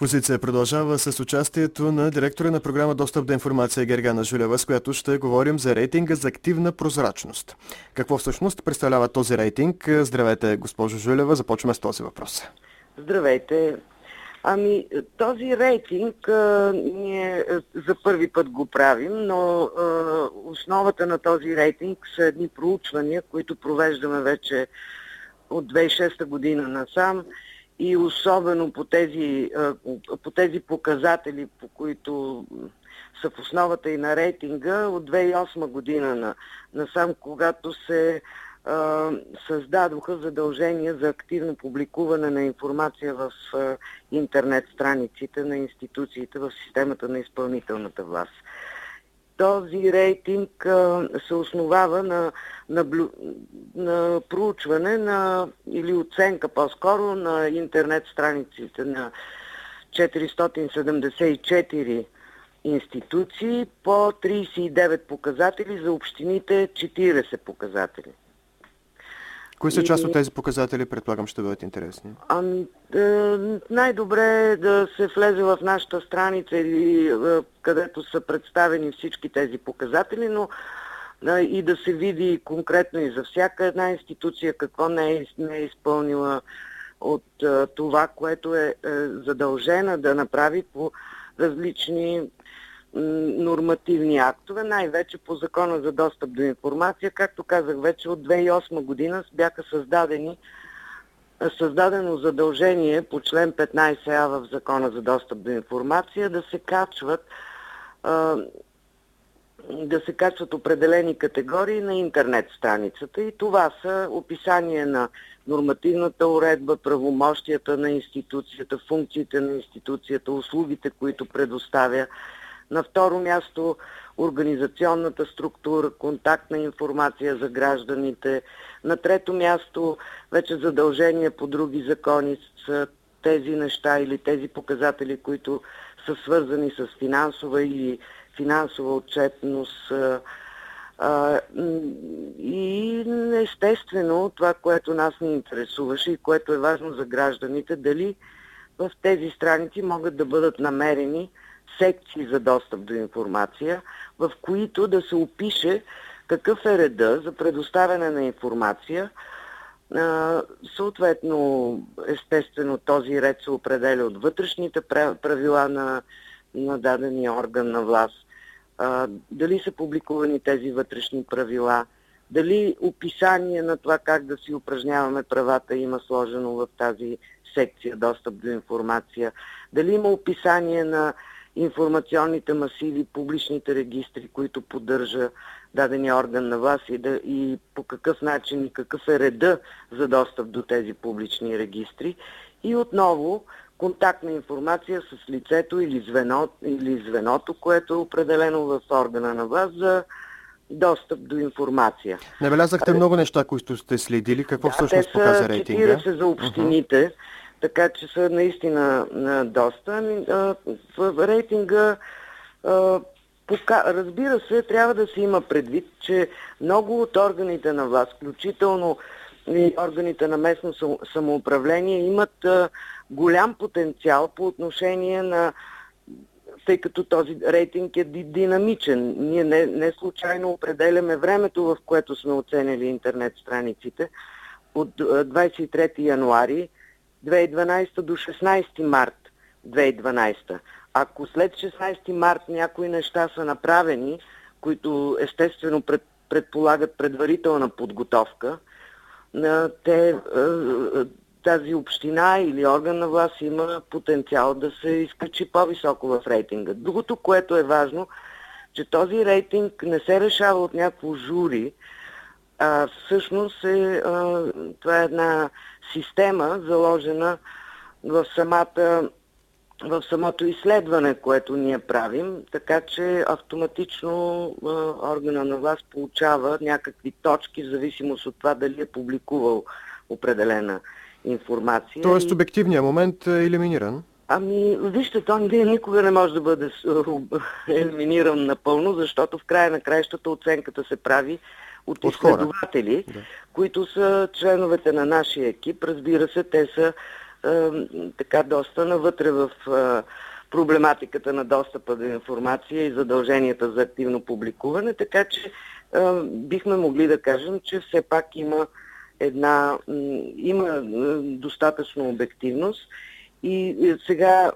Позиция продължава с участието на директора на програма Достъп до информация Гергана Жулева, с която ще говорим за рейтинга за активна прозрачност. Какво всъщност представлява този рейтинг? Здравейте, госпожо Жулева. Започваме с този въпрос. Здравейте. Този рейтинг ние за първи път го правим, но основата на този рейтинг са едни проучвания, които провеждаме вече от 2006 година насам и особено по тези показатели, по които са в основата и на рейтинга от 2008 година насам, когато се създадоха задължения за активно публикуване на информация в интернет страниците на институциите в системата на изпълнителната власт. Този рейтинг се основава на проучване или оценка по-скоро на интернет страниците на 474 институции по 39 показатели, за общините 40 показатели. Кои са част от тези показатели, предполагам, ще бъдат интересни? Най-добре е да се влезе в нашата страница, където са представени всички тези показатели, но и да се види конкретно и за всяка една институция какво не е изпълнила от това, което е задължена да направи по различни нормативни актове, най-вече по Закона за достъп до информация. Както казах вече, от 2008 година бяха създадено задължение по член 15а в Закона за достъп до информация да се качват определени категории на интернет страницата, и това са описание на нормативната уредба, правомощията на институцията, функциите на институцията, услугите, които предоставя. На второ място организационната структура, контактна информация за гражданите. На трето място вече задължения по други закони са тези неща или тези показатели, които са свързани с финансова или финансова отчетност. И естествено това, което нас ни интересуваше и което е важно за гражданите, дали в тези страници могат да бъдат намерени секции за достъп до информация, в които да се опише какъв е реда за предоставяне на информация. Съответно, естествено, този ред се определя от вътрешните правила на дадения орган на власт. Дали са публикувани тези вътрешни правила, дали описание на това как да си упражняваме правата има сложено в тази секция достъп до информация, дали има описание на информационните масиви, публичните регистри, които поддържа дадения орган на власт и по какъв начин и какъв е реда за достъп до тези публични регистри. И отново контактна информация с лицето или звеното, което е определено в органа на власт за достъп до информация. Набелязахте много неща, които сте следили. Какво всъщност показа рейтинга? 40 за общините, така че са наистина доста. В рейтинга, разбира се, трябва да се има предвид, че много от органите на власт, включително и органите на местно самоуправление, имат голям потенциал по отношение на, тъй като този рейтинг е динамичен. Ние не случайно определяме времето, в което сме оценили интернет страниците, от 23 януари 2012 до 16 март 2012. Ако след 16 март някои неща са направени, които естествено предполагат предварителна подготовка, тази община или орган на власт има потенциал да се изкачи по-високо в рейтинга. Другото, което е важно, че този рейтинг не се решава от някакво жури, всъщност това е една система, заложена в самото изследване, което ние правим, така че автоматично органа на власт получава някакви точки в зависимост от това дали е публикувал определена информация. Тоест обективният момент е елиминиран? Вижте, ние никога не може да бъде елиминиран напълно, защото в края на краищата оценката се прави от изследователи, които са членовете на нашия екип. Разбира се, те са така доста навътре в проблематиката на достъпа до информация и задълженията за активно публикуване, така че бихме могли да кажем, че все пак има достатъчно обективност. И сега,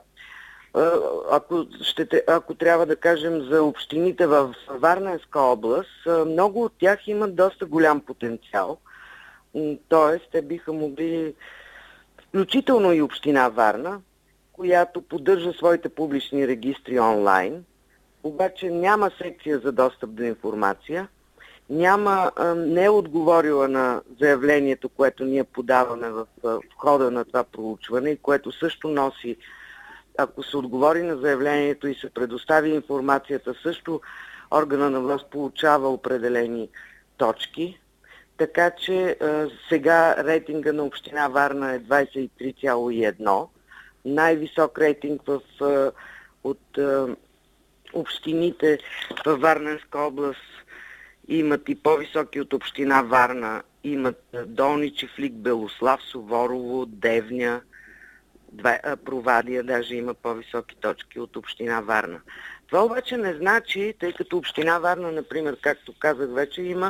ако трябва да кажем за общините в Варненска област, много от тях имат доста голям потенциал. Тоест, те биха могли, включително и община Варна, която поддържа своите публични регистри онлайн, обаче няма секция за достъп до информация, не е отговорила на заявлението, което ние подаваме в хода на това проучване и което също носи, ако се отговори на заявлението и се предостави информацията, също органа на власт получава определени точки. Така че сега рейтинга на община Варна е 23,1. Най-висок рейтинг от общините във Варненска област имат и по-високи от община Варна. Имат Долни Чифлик, Белослав, Суворово, Девня, Провадия даже има по-високи точки от община Варна. Това обаче не значи, тъй като община Варна, например, както казах вече, има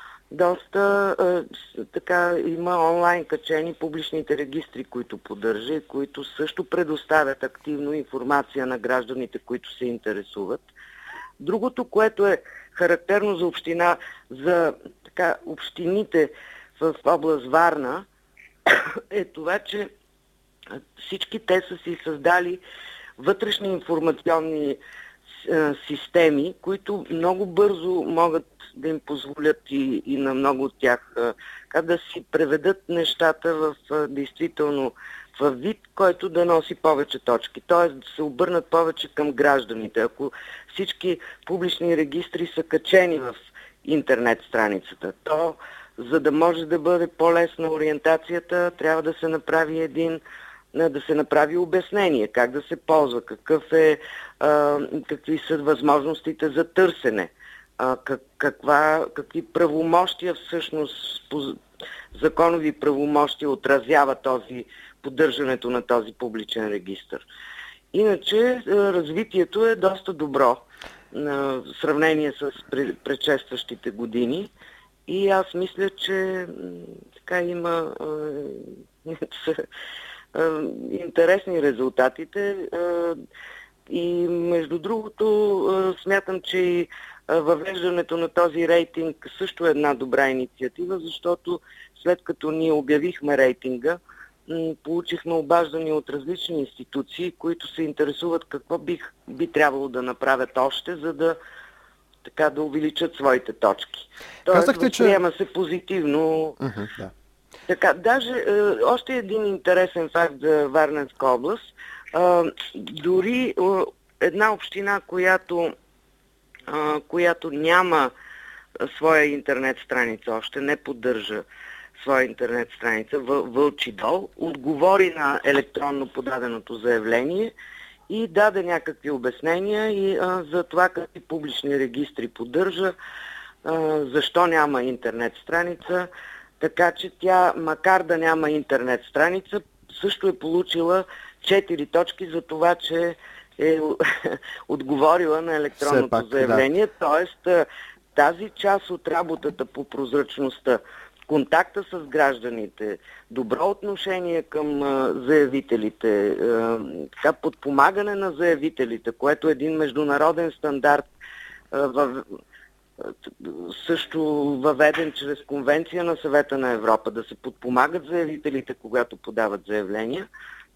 има онлайн качени публичните регистри, които поддържа и които също предоставят активно информация на гражданите, които се интересуват. Другото, което е характерно за общините в област Варна, е това, че всички те са си създали вътрешни информационни системи, които много бързо могат да им позволят и на много от тях да си преведат нещата действително в вид, който да носи повече точки. Т.е. да се обърнат повече към гражданите. Ако всички публични регистри са качени в интернет страницата, то за да може да бъде по-лесна ориентацията, трябва да се направи обяснение, как да се ползва, какви са възможностите за търсене, какви правомощия всъщност, законови правомощия отразява поддържането на този публичен регистър. Иначе развитието е доста добро в сравнение с предшестващите години и аз мисля, че има интересни резултатите и между другото смятам, че и въвеждането на този рейтинг също е една добра инициатива, защото след като ние обявихме рейтинга, получихме обаждания от различни институции, които се интересуват какво би трябвало да направят още, за да увеличат своите точки. Тоест, възприема се позитивно. Да. Така, даже още един интересен факт за Варненска област. Дори една община, която няма своя интернет страница, още не поддържа своя интернет страница, Вълчи дол, отговори на електронно подаденото заявление и даде някакви обяснения и за това какви публични регистри поддържа, защо няма интернет страница. Така че тя, макар да няма интернет страница, също е получила 4 точки за това, че е отговорила на електронното заявление. Да. Тоест, тази част от работата по прозрачността, контакта с гражданите, добро отношение към заявителите, подпомагане на заявителите, което е един международен стандарт, също въведен чрез Конвенция на Съвета на Европа, да се подпомагат заявителите, когато подават заявления.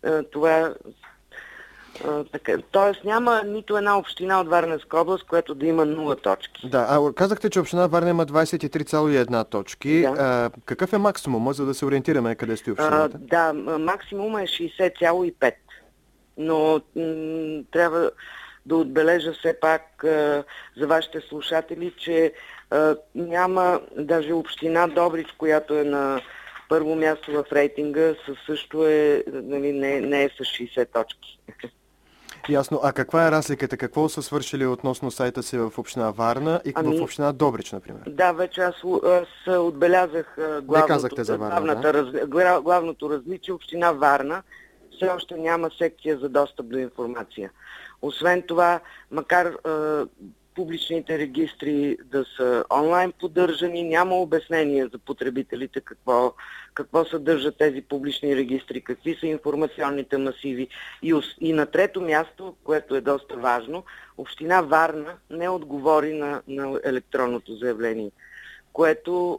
Тоест няма нито една община от Варненска област, която да има 0 точки. Да, казахте, че община Варна има 23,1 точки. Да. Какъв е максимума, за да се ориентираме къде стои общината? Максимума е 60,5. Но трябва да отбележа все пак за вашите слушатели, че няма даже община Добрич, която е на първо място в рейтинга, също не е с 60 точки. Ясно. А каква е разликата? Какво са свършили относно сайта си в община Варна и в община Добрич, например? Да, вече аз отбелязах главното различие. Община Варна все още няма секция за достъп до информация. Освен това, макар публичните регистри да са онлайн поддържани, няма обяснение за потребителите какво съдържат тези публични регистри, какви са информационните масиви. И на трето място, което е доста важно, Община Варна не отговори на електронното заявление, което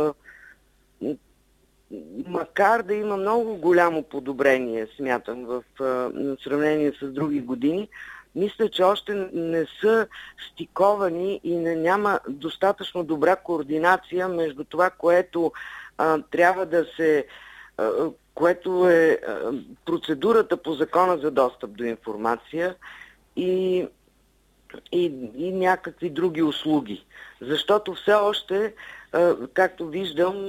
макар да има много голямо подобрение, смятам, в сравнение с други години, мисля, че още не са стиковани и няма достатъчно добра координация между това, което трябва да се... което е процедурата по закона за достъп до информация и някакви други услуги. Защото все още, както виждам,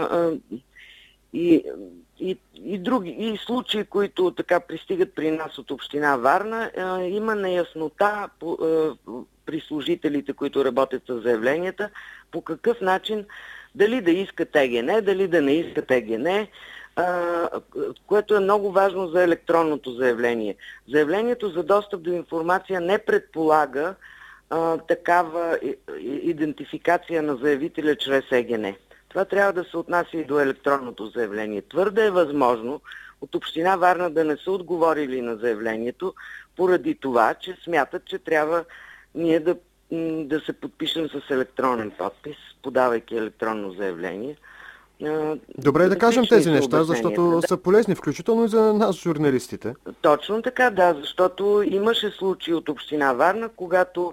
и други случаи, които така пристигат при нас от Община Варна, има неяснота при служителите, които работят с заявленията, по какъв начин, дали да искат ЕГН, дали да не искат ЕГН, което е много важно за електронното заявление. Заявлението за достъп до информация не предполага такава идентификация на заявителя чрез ЕГН. Това трябва да се отнася и до електронното заявление. Твърде е възможно от Община Варна да не са отговорили на заявлението, поради това, че смятат, че трябва ние да се подпишем с електронен подпис, подавайки електронно заявление. Добре да кажем тези неща, защото са полезни, включително и за нас, журналистите. Точно така, да, защото имаше случаи от Община Варна, когато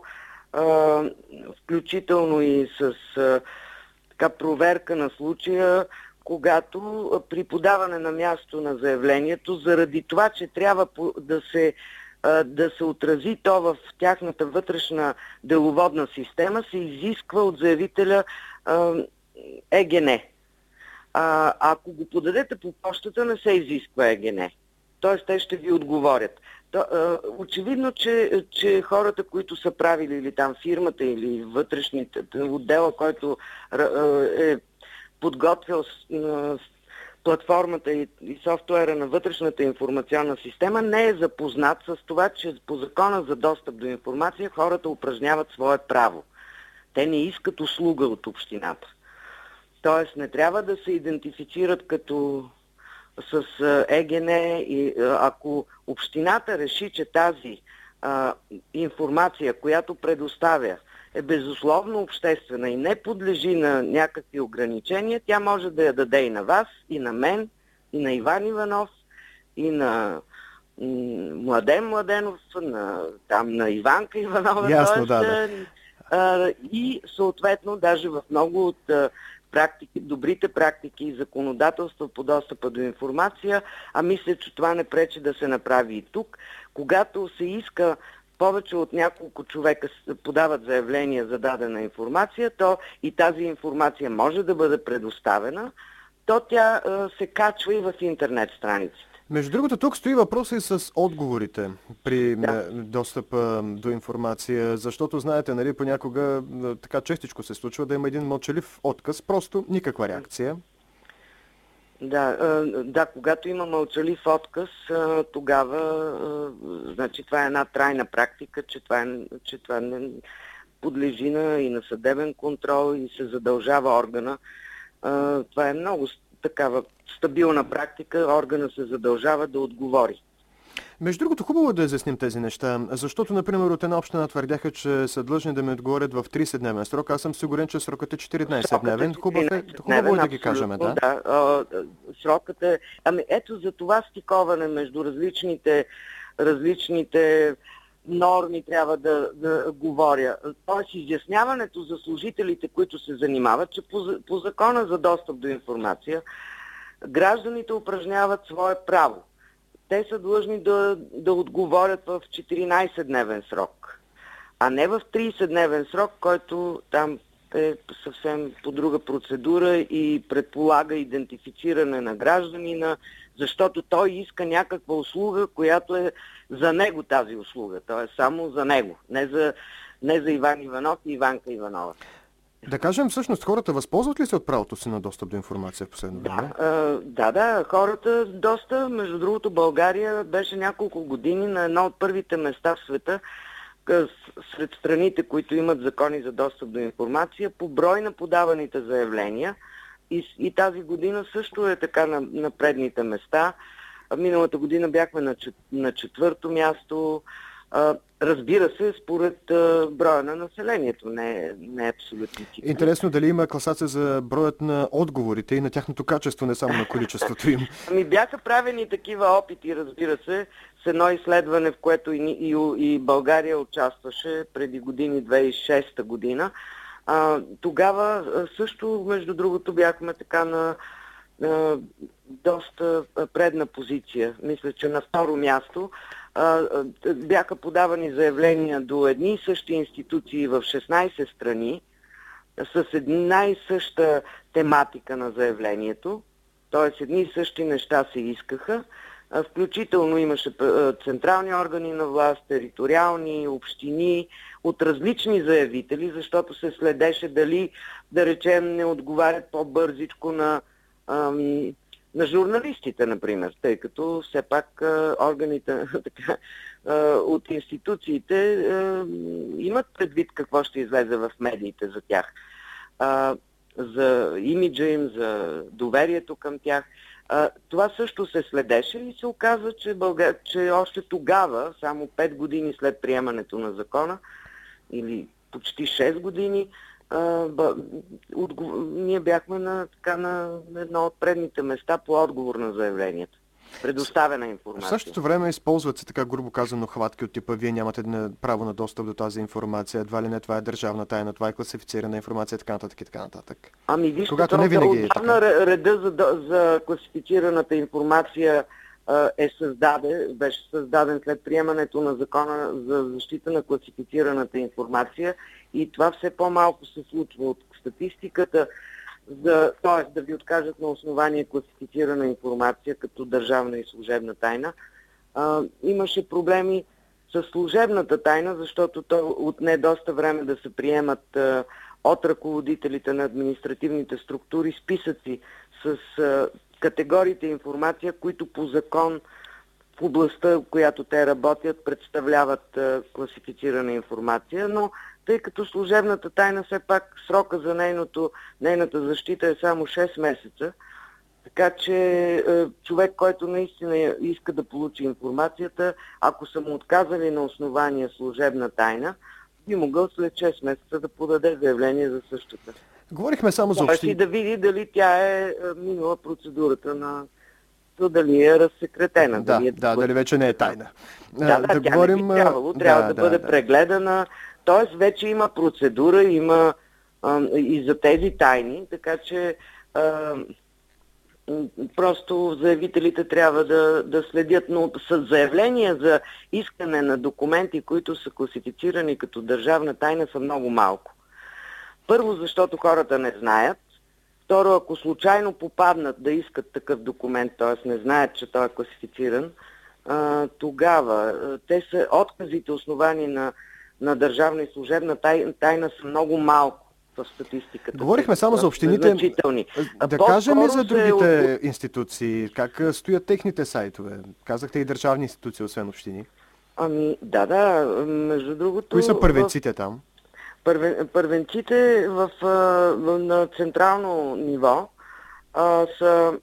включително и с проверка на случая, когато при подаване на място на заявлението, заради това, че трябва да се отрази то в тяхната вътрешна деловодна система, се изисква от заявителя ЕГН. Ако го подадете по почтата, не се изисква ЕГН. Т.е. те ще ви отговорят. Очевидно, че хората, които са правили или там фирмата, или вътрешните отдела, който е подготвил платформата и софтуера на вътрешната информационна система, не е запознат с това, че по закона за достъп до информация хората упражняват свое право. Те не искат услуга от общината. Тоест не трябва да се идентифицират като с ЕГН и ако общината реши, че тази информация, която предоставя, е безусловно обществена и не подлежи на някакви ограничения, тя може да я даде и на вас, и на мен, и на Иван Иванов, и на Младен Младенов, на Иванка Иванова. Ясно, да. И съответно, даже в много от добрите практики и законодателства по достъпа до информация, мисля, че това не пречи да се направи и тук. Когато се иска повече от няколко човека подават заявление за дадена информация, то и тази информация може да бъде предоставена, то тя се качва и в интернет страниците. Между другото, тук стои въпроса и с отговорите при достъпа до информация, защото, знаете, нали, понякога така честичко се случва да има един мълчалив отказ, просто никаква реакция. Да, когато има мълчалив отказ, тогава значи това е една трайна практика, че това не подлежи и на съдебен контрол и се задължава органа. Това е много такава стабилна практика, органа се задължава да отговори. Между другото, хубаво е да изясним тези неща, защото, например, от една община твърдяха, че са длъжни да ми отговорят в 30-дневен срок. Аз съм сигурен, че срокът е 14-дневен. Хубаво е да ги кажем, да? Да, срокът е... Ето за това стиковане между различните норми трябва да говоря. Тоест изясняването за служителите, които се занимават, че по закона за достъп до информация гражданите упражняват свое право. Те са длъжни да отговорят в 14-дневен срок, а не в 30-дневен срок, който там е съвсем по друга процедура и предполага идентифициране на гражданина, защото той иска някаква услуга, която е за него тази услуга. Т.е. само за него, не за Иван Иванов и Иванка Иванова. Да кажем, всъщност хората възползват ли се от правото си на достъп до информация в последно време? Да, хората доста. Между другото, България беше няколко години на едно от първите места в света сред страните, които имат закони за достъп до информация, по брой на подаваните заявления. И тази година също е така на предните места. Миналата година бяхме на четвърто място. Разбира се, според броя на населението, не е абсолютно цифра. Интересно дали има класация за броят на отговорите и на тяхното качество, не само на количеството им. Бяха правени такива опити, разбира се, с едно изследване, в което и България участваше преди години, 2006 година. Тогава също, между другото, бяхме така на доста предна позиция. Мисля, че на второ място бяха подавани заявления до едни и същи институции в 16 страни с една и съща тематика на заявлението, т.е. едни и същи неща се искаха. Включително имаше централни органи на власт, териториални, общини, от различни заявители, защото се следеше дали, да речем, не отговарят по-бързичко на журналистите, например, тъй като все пак органите от институциите имат предвид какво ще излезе в медиите за тях, за имиджа им, за доверието към тях. Това също се следеше и се оказа, че още тогава, само 5 години след приемането на закона, или почти 6 години, ние бяхме на едно от предните места по отговор на заявлението. Предоставена информация. В същото време използват се, така грубо казано, хватки от типа: вие нямате право на достъп до тази информация, едва ли не това е държавна тайна, това е класифицирана информация, така нататък и така нататък. Вижте, когато не винаги е така. Реда за класифицираната информация беше създаден след приемането на закона за защита на класифицираната информация и това все по-малко се случва от статистиката, т.е. да ви откажат на основание класифицирана информация като държавна и служебна тайна. Имаше проблеми с служебната тайна, защото то отне доста време да се приемат от ръководителите на административните структури списъци с категориите информация, които по закон в областта, в която те работят, представляват класифицирана информация, но тъй като служебната тайна, все пак срока за нейната защита е само 6 месеца, така че човек, който наистина иска да получи информацията, ако са му отказали на основание служебна тайна, би могъл след 6 месеца да подаде заявление за същата. Говорихме само за общини. И да види дали тя е минала процедурата на дали е разсекретена. Дали вече не е тайна. Тя не би трябвало, трябва да бъде прегледана. Т.е. вече има процедура, има и за тези тайни, така че просто заявителите трябва да следят, но с заявления за искане на документи, които са класифицирани като държавна тайна, са много малко. Първо, защото хората не знаят. Второ, ако случайно попаднат да искат такъв документ, т.е. не знаят, че той е класифициран, тогава отказите основани на държавна и служебна тайна са много малко в статистиката. Говорихме само за общините. Да кажем и за другите институции. Как стоят техните сайтове? Казахте и държавни институции, освен общини. Между другото... Кои са първенците там? Първенците на централно ниво са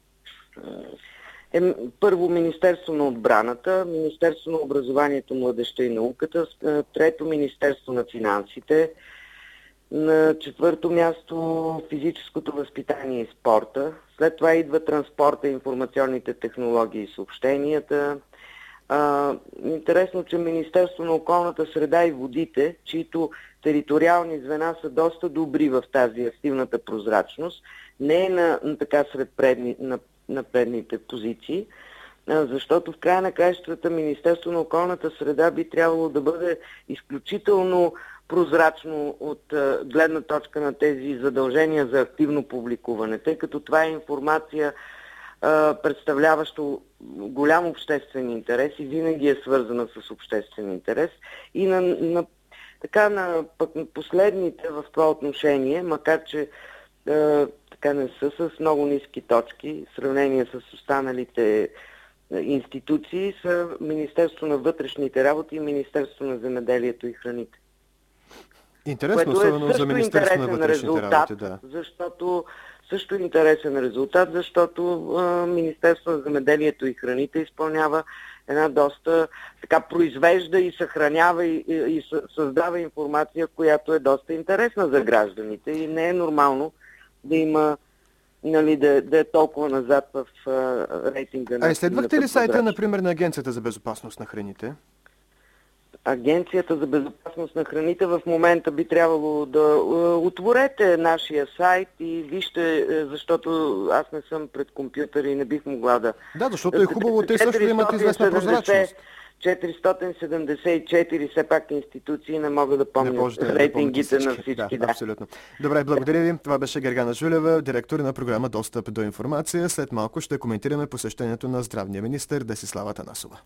първо Министерство на отбраната, Министерство на образованието, младежта и науката, трето Министерство на финансите, на четвърто място физическото възпитание и спорта, след това идва транспорта, информационните технологии и съобщенията. Интересно, че Министерство на околната среда и водите, чието териториални звена са доста добри в тази активната прозрачност, не е сред предните позиции, защото в края на краищата Министерство на околната среда би трябвало да бъде изключително прозрачно от гледна точка на тези задължения за активно публикуване, тъй като това е информация, представляващо голям обществен интерес и винаги е свързана с обществен интерес и Така на последните в това отношение, макар че така не са с много ниски точки в сравнение с останалите институции, са Министерство на вътрешните работи и Министерство на земеделието и храните. Интересно, особено за Министерство на вътрешните работи, да. Също интересен резултат, защото Министерство на земеделието и храните изпълнява една доста така произвежда и съхранява и създава информация, която е доста интересна за гражданите и не е нормално да има да е толкова назад в рейтинга на... изследвахте ли сайта, например, на Агенцията за безопасност на храните? Агенцията за безопасност на храните в момента би трябвало да отворете нашия сайт и вижте, защото аз не съм пред компютъра и не бих могла да... Да, защото е хубаво, те също имат известна прозрачност. 474 все пак институции не могат да помнят рейтингите на всички. Да, абсолютно. Добре, благодаря ви. Това беше Гергана Жулева, директор на програма Достъп до информация. След малко ще коментираме посещението на здравния министър Десислава Атанасова.